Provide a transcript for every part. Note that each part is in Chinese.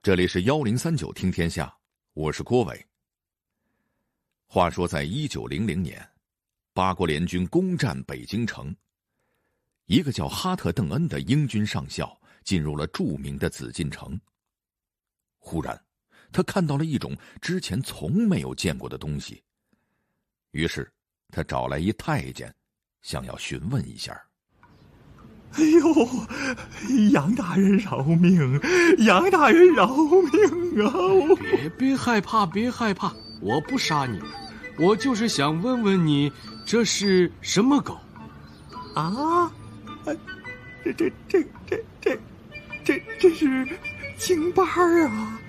这里是1039听天下，我是郭伟。话说在1900年，八国联军攻占北京城，一个叫哈特·邓恩的英军上校进入了著名的紫禁城。忽然他看到了一种之前从没有见过的东西，于是他找来一太监，想要询问一下。 哎呦，杨大人饶命！杨大人饶命啊！ 别害怕，别害怕，我不杀你，我就是想问问你，这是什么狗？ 啊？这是京巴啊！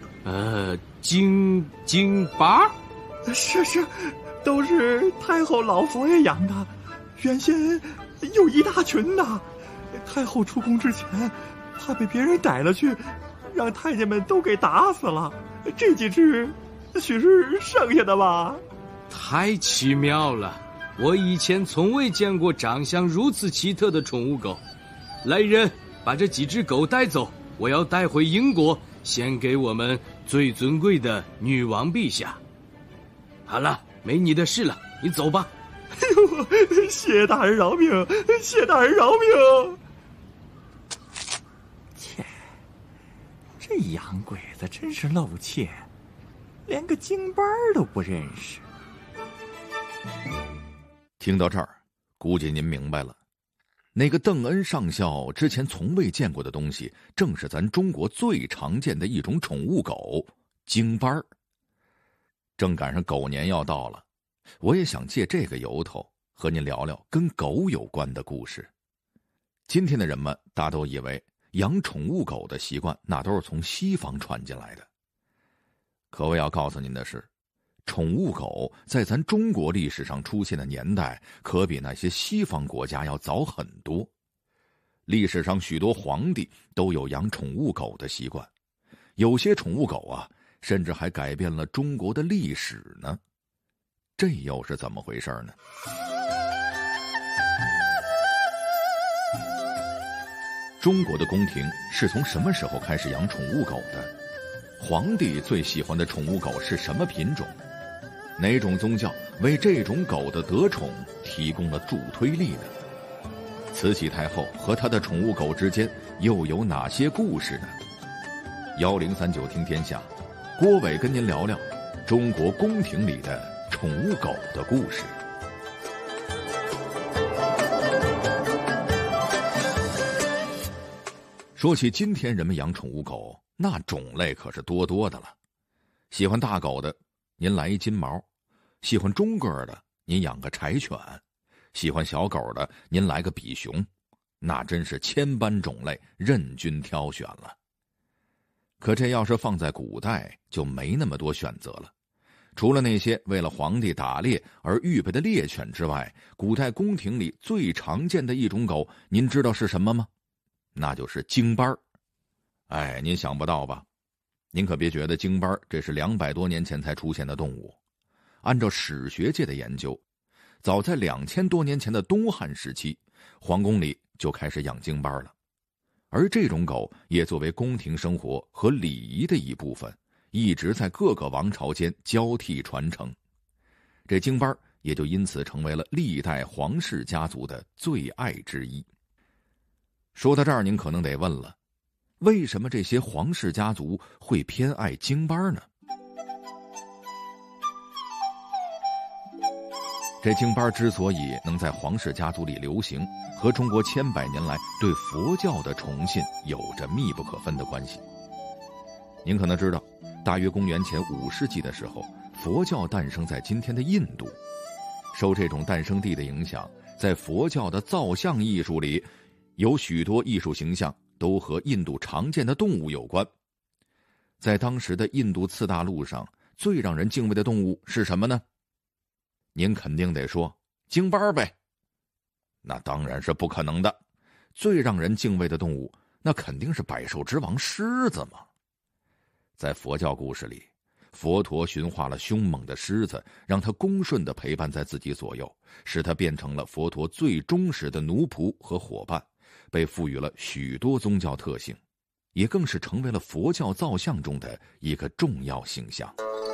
京巴？ 是，都是太后老佛爷养的，原先有一大群呢。太后出宫之前，怕被别人逮了去，让太监们都给打死了。这几只，许是剩下的吧？ 太奇妙了！我以前从未见过长相如此奇特的宠物狗。来人，把这几只狗带走，我要带回英国，献给我们最尊贵的女王陛下。好了，没你的事了，你走吧。 哎呦，谢大人饶命！谢大人饶命！切，这洋鬼子真是露怯，连个京巴都不认识。 听到这儿，估计您明白了，那个邓恩上校之前从未见过的东西，正是咱中国最常见的一种宠物狗——京巴。正赶上狗年要到了，我也想借这个由头和您聊聊跟狗有关的故事。今天的人们大都以为养宠物狗的习惯那都是从西方传进来的，可我要告诉您的是，宠物狗在咱中国历史上出现的年代可比那些西方国家要早很多。历史上许多皇帝都有养宠物狗的习惯，有些宠物狗啊，甚至还改变了中国的历史呢。这又是怎么回事呢？中国的宫廷是从什么时候开始养宠物狗的？皇帝最喜欢的宠物狗是什么品种？哪种宗教为这种狗的得宠提供了助推力呢？慈禧太后和她的宠物狗之间又有哪些故事呢？1039听天下，郭伟跟您聊聊中国宫廷里的宠物狗的故事。说起今天人们养宠物狗，那种类可是多多的了。喜欢大狗的，您来一金毛；喜欢中个的，您养个柴犬；喜欢小狗的，您来个比熊。那真是千般种类，任君挑选了。可这要是放在古代，就没那么多选择了。除了那些为了皇帝打猎而预备的猎犬之外，古代宫廷里最常见的一种狗，您知道是什么吗？那就是京巴。哎，您想不到吧？您可别觉得京巴这是200多年前才出现的动物。按照史学界的研究，早在2000多年前的东汉时期，皇宫里就开始养京巴了。而这种狗也作为宫廷生活和礼仪的一部分，一直在各个王朝间交替传承。这京巴也就因此成为了历代皇室家族的最爱之一。说到这儿，您可能得问了，为什么这些皇室家族会偏爱京巴呢？这京巴之所以能在皇室家族里流行，和中国千百年来对佛教的崇信有着密不可分的关系。您可能知道，大约公元前5世纪的时候，佛教诞生在今天的印度。受这种诞生地的影响，在佛教的造像艺术里，有许多艺术形象都和印度常见的动物有关。在当时的印度次大陆上，最让人敬畏的动物是什么呢？您肯定得说京巴呗。那当然是不可能的。最让人敬畏的动物，那肯定是百兽之王狮子嘛。在佛教故事里，佛陀驯化了凶猛的狮子，让它恭顺地陪伴在自己左右，使它变成了佛陀最忠实的奴仆和伙伴，被赋予了许多宗教特性。 也更是成为了佛教造像中的一个重要形象。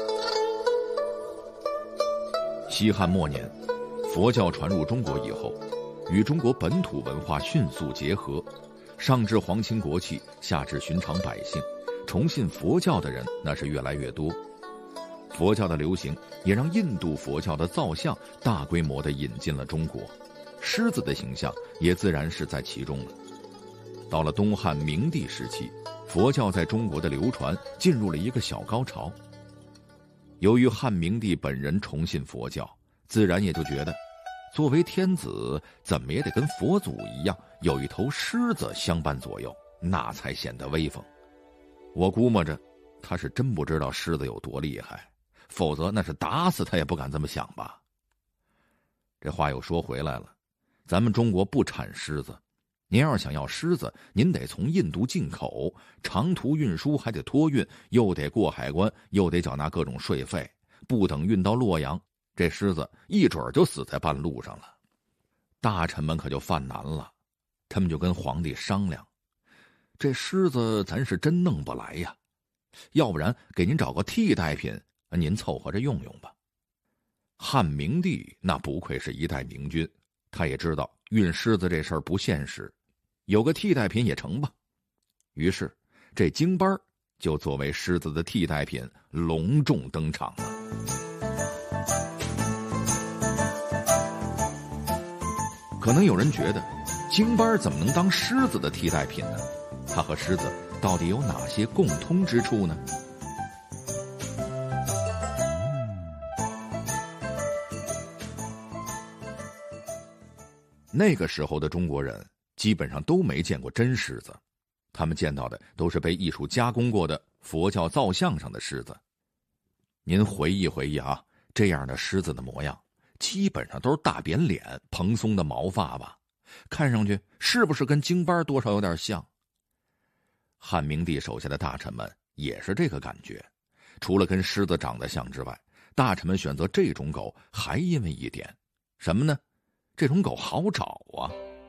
西汉末年，佛教传入中国以后，与中国本土文化迅速结合，上至皇亲国戚，下至寻常百姓，崇信佛教的人那是越来越多。佛教的流行也让印度佛教的造像大规模地引进了中国，狮子的形象也自然是在其中了。到了东汉明帝时期，佛教在中国的流传进入了一个小高潮。由于汉明帝本人崇信佛教，自然也就觉得作为天子怎么也得跟佛祖一样有一头狮子相伴左右，那才显得威风。我估摸着他是真不知道狮子有多厉害，否则那是打死他也不敢这么想吧。这话又说回来了，咱们中国不产狮子，您要是想要狮子，您得从印度进口，长途运输还得托运，又得过海关，又得缴纳各种税费，不等运到洛阳，这狮子一准就死在半路上了。大臣们可就犯难了，他们就跟皇帝商量，这狮子咱是真弄不来呀，要不然给您找个替代品，您凑合着用用吧。汉明帝那不愧是一代明君，他也知道运狮子这事儿不现实，有个替代品也成吧。于是这京班就作为狮子的替代品隆重登场了。可能有人觉得京班怎么能当狮子的替代品呢？它和狮子到底有哪些共通之处呢？那个时候的中国人基本上都没见过真狮子，他们见到的都是被艺术加工过的佛教造像上的狮子。您回忆回忆啊，这样的狮子的模样基本上都是大扁脸，蓬松的毛发吧，看上去是不是跟京班多少有点像？汉明帝手下的大臣们也是这个感觉，除了跟狮子长得像之外，大臣们选择这种狗还因为一点什么呢？这种狗好找啊。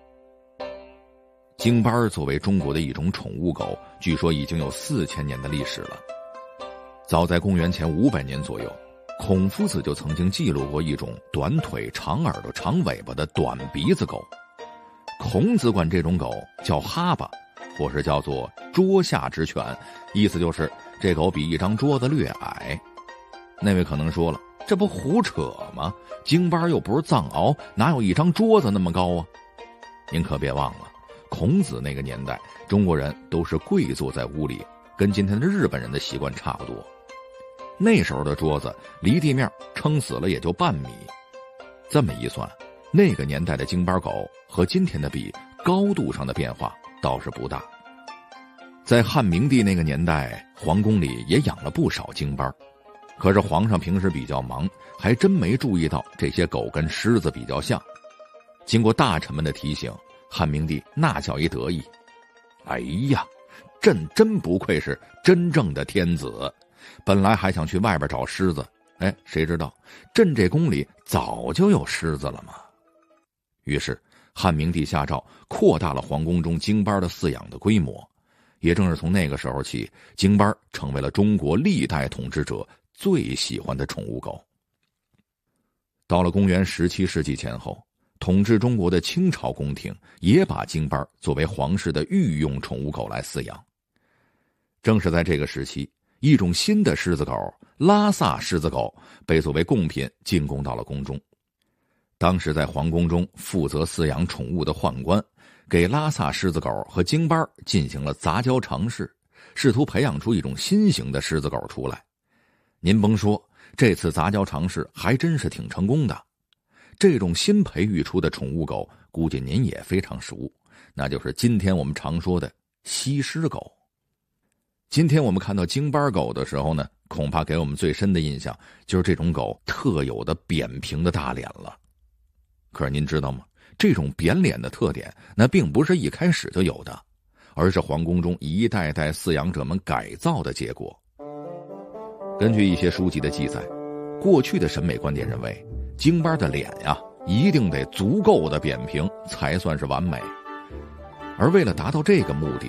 京班作为中国的一种宠物狗，据说已经有4000年的历史了。早在公元前500年左右，孔夫子就曾经记录过一种短腿、长耳朵、长尾巴的短鼻子狗。孔子管这种狗叫哈巴，或是叫做桌下之犬，意思就是这狗比一张桌子略矮。那位可能说了，这不胡扯吗？京班又不是藏獒，哪有一张桌子那么高啊？您可别忘了，孔子那个年代，中国人都是跪坐在屋里，跟今天的日本人的习惯差不多。那时候的桌子离地面撑死了也就半米，这么一算，那个年代的京班狗和今天的比，高度上的变化倒是不大。在汉明帝那个年代，皇宫里也养了不少京班，可是皇上平时比较忙，还真没注意到这些狗跟狮子比较像。经过大臣们的提醒，汉明帝那叫一得意，哎呀，朕真不愧是真正的天子，本来还想去外边找狮子，谁知道朕这宫里早就有狮子了嘛。于是汉明帝下诏扩大了皇宫中京班的饲养的规模，也正是从那个时候起，京班成为了中国历代统治者最喜欢的宠物狗。到了公元17世纪前后，统治中国的清朝宫廷也把京班作为皇室的御用宠物狗来饲养。正是在这个时期，一种新的狮子狗拉萨狮子狗被作为贡品进贡到了宫中。当时在皇宫中负责饲养宠物的宦官，给拉萨狮子狗和京班进行了杂交尝试，试图培养出一种新型的狮子狗出来。您甭说，这次杂交尝试还真是挺成功的。这种新培育出的宠物狗，估计您也非常熟，那就是今天我们常说的西施狗。今天我们看到京班狗的时候呢，恐怕给我们最深的印象就是这种狗特有的扁平的大脸了。可是您知道吗？这种扁脸的特点，那并不是一开始就有的，而是皇宫中一代代饲养者们改造的结果。根据一些书籍的记载，过去的审美观点认为，京班的脸呀，一定得足够的扁平才算是完美。而为了达到这个目的，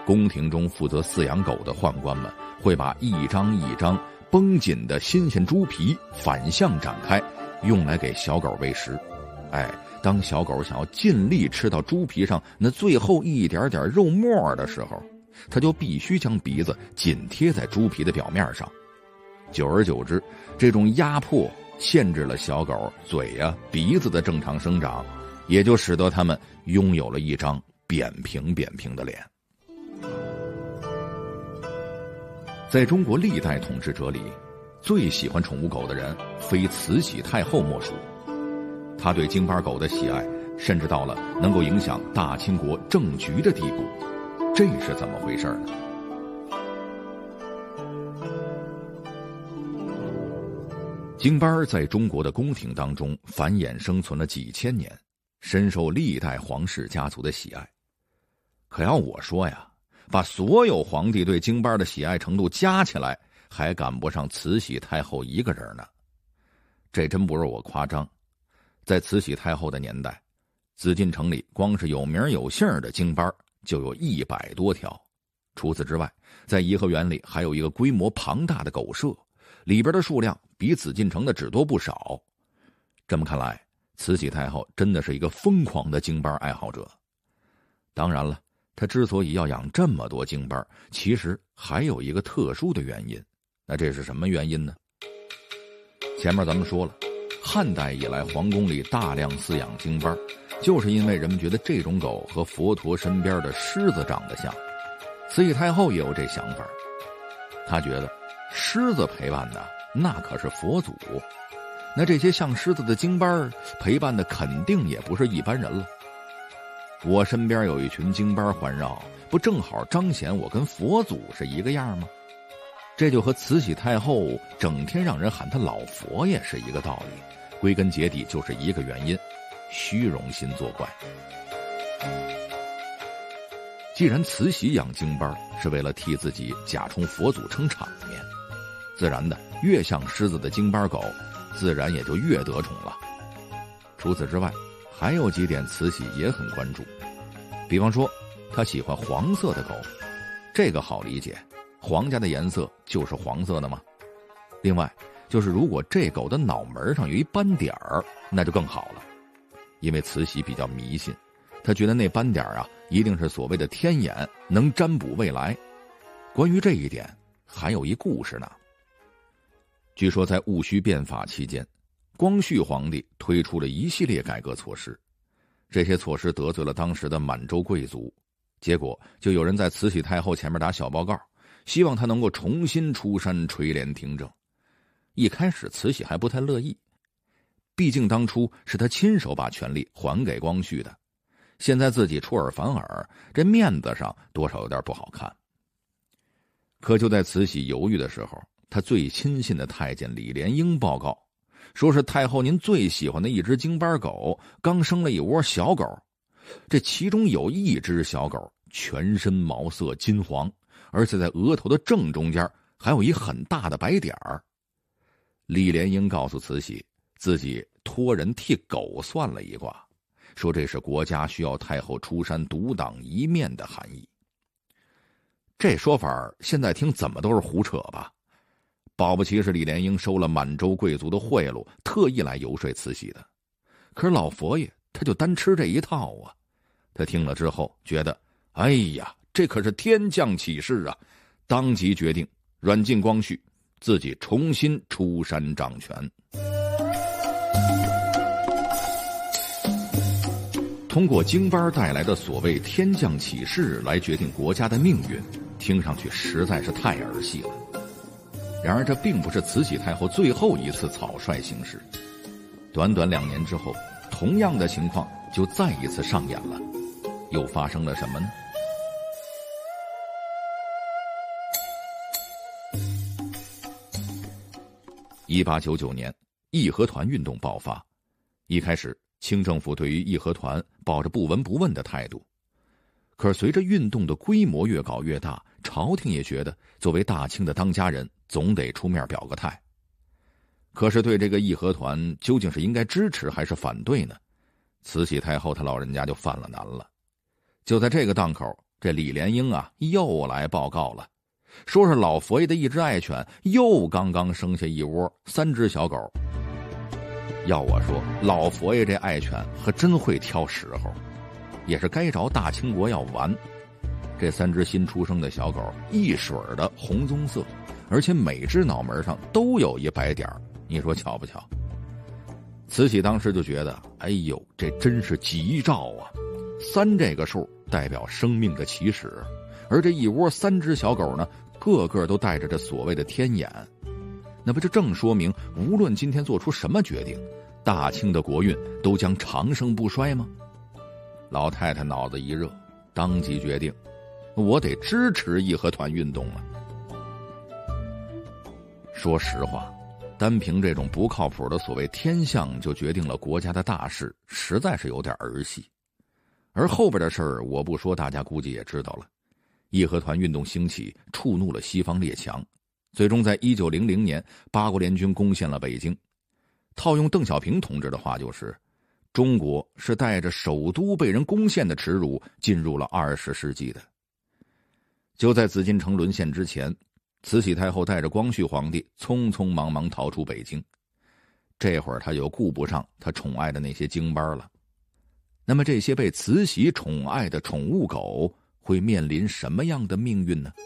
宫廷中负责饲养狗的宦官们会把一张一张绷紧的新鲜猪皮反向展开，用来给小狗喂食。当小狗想要尽力吃到猪皮上那最后一点点肉沫的时候，它就必须将鼻子紧贴在猪皮的表面上。久而久之，这种压迫限制了小狗嘴鼻子的正常生长，也就使得它们拥有了一张扁平的脸。在中国历代统治者里，最喜欢宠物狗的人非慈禧太后莫属。她对京巴狗的喜爱甚至到了能够影响大清国政局的地步，这是怎么回事呢？京巴在中国的宫廷当中繁衍生存了几千年，深受历代皇室家族的喜爱。可要我说呀，把所有皇帝对京巴的喜爱程度加起来，还赶不上慈禧太后一个人呢。这真不是我夸张。在慈禧太后的年代，紫禁城里光是有名有姓的京巴就有100多条。除此之外，在颐和园里还有一个规模庞大的狗舍，里边的数量比紫禁城的只多不少。这么看来，慈禧太后真的是一个疯狂的京巴爱好者。当然了，她之所以要养这么多京巴，其实还有一个特殊的原因。那这是什么原因呢？前面咱们说了，汉代以来皇宫里大量饲养京巴，就是因为人们觉得这种狗和佛陀身边的狮子长得像。慈禧太后也有这想法，她觉得狮子陪伴的那可是佛祖，那这些像狮子的京巴陪伴的肯定也不是一般人了。我身边有一群京巴环绕，不正好彰显我跟佛祖是一个样吗？这就和慈禧太后整天让人喊她老佛爷是一个道理，归根结底就是一个原因：虚荣心作怪。既然慈禧养京巴是为了替自己假充佛祖撑场面，自然的越像狮子的京巴狗，自然也就越得宠了。除此之外，还有几点慈禧也很关注，比方说她喜欢黄色的狗，这个好理解，皇家的颜色就是黄色的嘛。另外就是如果这狗的脑门上有一斑点儿，那就更好了，因为慈禧比较迷信，她觉得那斑点一定是所谓的天眼，能占卜未来。关于这一点还有一故事呢。据说在戊戌变法期间，光绪皇帝推出了一系列改革措施，这些措施得罪了当时的满洲贵族，结果就有人在慈禧太后前面打小报告，希望她能够重新出山垂帘听政。一开始慈禧还不太乐意，毕竟当初是她亲手把权力还给光绪的，现在自己出尔反尔，这面子上多少有点不好看。可就在慈禧犹豫的时候，她最亲信的太监李莲英报告，说是太后您最喜欢的一只京巴狗刚生了一窝小狗，这其中有一只小狗全身毛色金黄，而且在额头的正中间还有一很大的白点儿。李莲英告诉慈禧，自己托人替狗算了一卦，说这是国家需要太后出山独当一面的含义。这说法现在听怎么都是胡扯吧，保不齐是李莲英收了满洲贵族的贿赂，特意来游说慈禧的。可是老佛爷他就单吃这一套啊。他听了之后觉得，哎呀，这可是天降启示啊，当即决定软禁光绪，自己重新出山掌权。通过京巴带来的所谓天降启示来决定国家的命运，听上去实在是太儿戏了。然而这并不是慈禧太后最后一次草率行事，短短2年之后，同样的情况就再一次上演了。又发生了什么呢？1899年，义和团运动爆发。一开始，清政府对于义和团抱着不闻不问的态度，可是随着运动的规模越搞越大，朝廷也觉得作为大清的当家人，总得出面表个态。可是对这个义和团究竟是应该支持还是反对呢？慈禧太后她老人家就犯了难了。就在这个档口， 这李莲英啊又来报告了，说是老佛爷的一只爱犬又刚刚生下一窝3只小狗。要我说，老佛爷这爱犬可真会挑时候，也是该着大清国要完。这3只新出生的小狗一水儿的红棕色，而且每只脑门上都有一白点，你说巧不巧？慈禧当时就觉得，哎呦，这真是吉兆啊！3这个数代表生命的起始，而这一窝3只小狗呢，个个都带着这所谓的天眼，那不就正说明无论今天做出什么决定，大清的国运都将长盛不衰吗？老太太脑子一热，当即决定，我得支持义和团运动啊！说实话，单凭这种不靠谱的所谓天象就决定了国家的大事，实在是有点儿戏。而后边的事儿我不说，大家估计也知道了。义和团运动兴起，触怒了西方列强，最终在1900年八国联军攻陷了北京。套用邓小平同志的话就是，中国是带着首都被人攻陷的耻辱进入了20世纪的。就在紫禁城沦陷之前，慈禧太后带着光绪皇帝匆匆忙忙逃出北京，这会儿他又顾不上他宠爱的那些京班了。那么这些被慈禧宠爱的宠物狗会面临什么样的命运呢？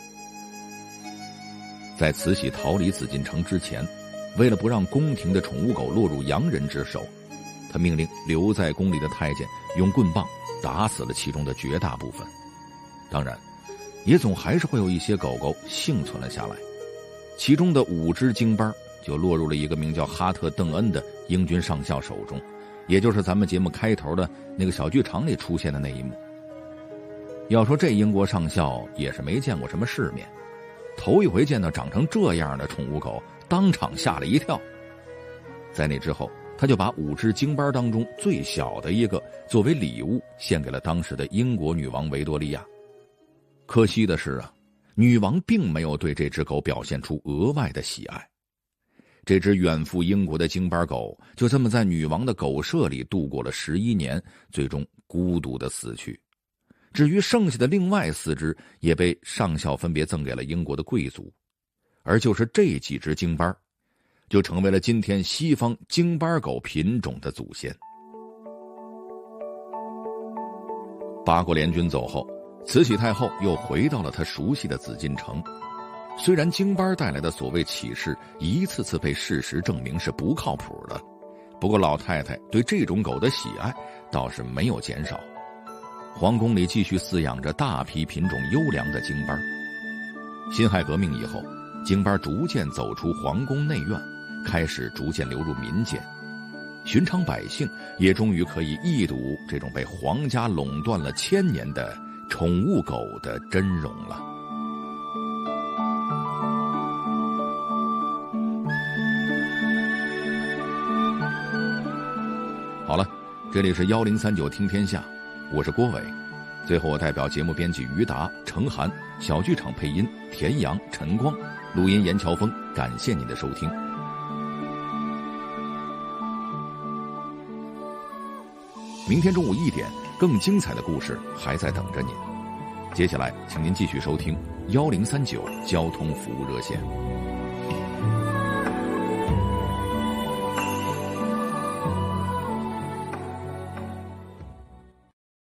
在慈禧逃离紫禁城之前，为了不让宫廷的宠物狗落入洋人之手，他命令留在宫里的太监用棍棒打死了其中的绝大部分。当然也总还是会有一些狗狗幸存了下来，其中的5只京班就落入了一个名叫哈特·邓恩的英军上校手中，也就是咱们节目开头的那个小剧场里出现的那一幕。要说这英国上校也是没见过什么世面，头一回见到长成这样的宠物狗，当场吓了一跳。在那之后，他就把5只京班当中最小的一个作为礼物献给了当时的英国女王维多利亚。可惜的是啊，女王并没有对这只狗表现出额外的喜爱。这只远赴英国的京班狗就这么在女王的狗舍里度过了11年，最终孤独的死去。至于剩下的另外4只也被上校分别赠给了英国的贵族，而就是这几只京班就成为了今天西方京班狗品种的祖先。八国联军走后，慈禧太后又回到了她熟悉的紫禁城。虽然京班带来的所谓启示一次次被事实证明是不靠谱的，不过老太太对这种狗的喜爱倒是没有减少。皇宫里继续饲养着大批品种优良的京班。辛亥革命以后，京班逐渐走出皇宫内院，开始逐渐流入民间，寻常百姓也终于可以一睹这种被皇家垄断了1000年的宠物狗的真容了。好了，这里是1039听天下，我是郭伟。最后我代表节目编辑于达、程涵，小剧场配音田阳、陈光，录音严乔峰，感谢您的收听。明天中午1点，更精彩的故事还在等着您。接下来请您继续收听1039交通服务热线。